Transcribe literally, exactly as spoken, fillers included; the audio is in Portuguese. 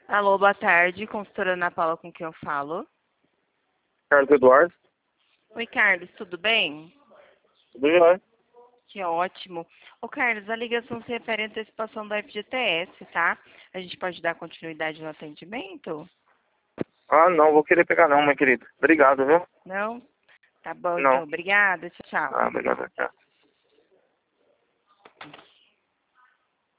Alô, boa tarde, consultora Ana Paula, com quem eu falo? Carlos Eduardo. Oi, Carlos, tudo bem? Tudo jóia? Que ótimo. Ô, Carlos, a ligação se refere à antecipação da F G T S, tá? A gente pode dar continuidade no atendimento? Ah, não, vou querer pegar não, meu querido. Obrigado, viu? Não? Tá bom, então. Não. Obrigada. Tchau, tchau. Ah, obrigado, tchau.